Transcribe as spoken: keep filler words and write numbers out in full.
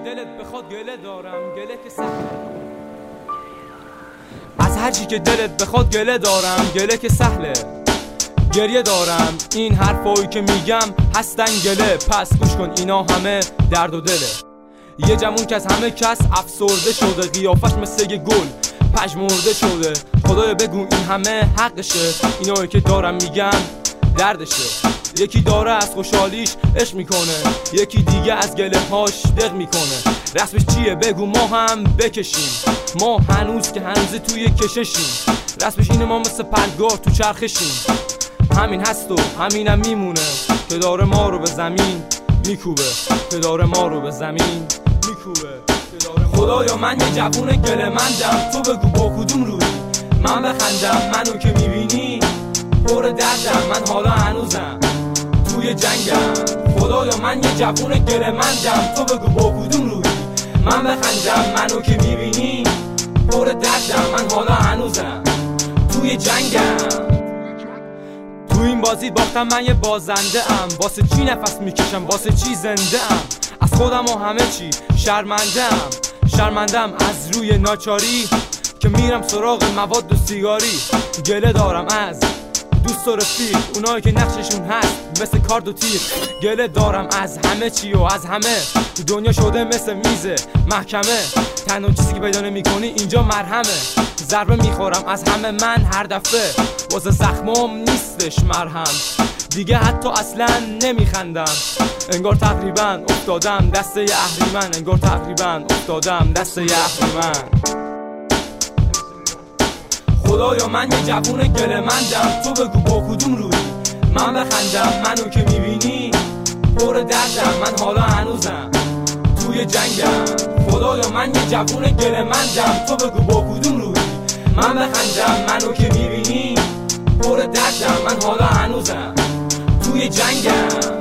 دلت بخواد گله دارم، گله که سهله. از هر چی که دلت بخواد گله دارم، گله که سهله. گریه دارم، این حرفایی که میگم هستن گله. پس گوش کن اینا همه درد و دله. یه جمون که از همه کس افسرده شده، قیافش مثل یه گل پژمرده شده. خدایا بگو این همه حقشه، اینایی که دارم میگم دردشه. یکی داره از خوشحالیش عشق میکنه، یکی دیگه از گله هاش دق میکنه. رسمش چیه بگو ما هم بکشیم، ما هنوز که هنوز توی کششیم. رسمش اینه ما مثل پرگار تو چرخشیم. همین هست و همینم میمونه که داره ما رو به زمین میکوبه، که داره ما رو به زمین میکوبه. خدایا من یه جوون گله مندم، تو بگو با کدوم روی من بخندم. منو که میبینی پر دردم، من حالا هنوزم توی جنگم. خدایا من یه جوون گله مندم، تو بگو با کدوم روی من بخندم. منو که میبینی پر دردم، من حالا هنوزم توی جنگم. تو این بازی باختم من یه بازنده ام، واسه چی نفس میکشم، واسه چی زنده ام. از خودم و همه چی شرمنده ام، شرمندم از روی ناچاری که میرم سراغ مواد و سیگاری. گله دارم از دوست و رفیق، اونایی که نقششون هست مثل کارد و تیر. گله دارم از همه چی و از همه، دنیا شده مثل میز محکمه. تنها چیزی که پیدا نمی‌کنی اینجا مرهمه. ضربه میخورم از همه من هر دفعه، واسه زخمام نیستش مرهم. دیگه حتی اصلا نمیخندم، انگار تقریبا افتادم دسته اهریمن. انگار تقریبا افتادم دسته اهریمن. خدایا من یه جوون گله مندم، تو بگو با کدوم روی من بخندم. منو که میبینی پر دردم، من حالا هنوزم توی جنگم. خدایا من یه جوون گله مندم، تو بگو با کدوم روی من بخندم. منو که میبینی پر دردم، من حالا هنوزم توی جنگم.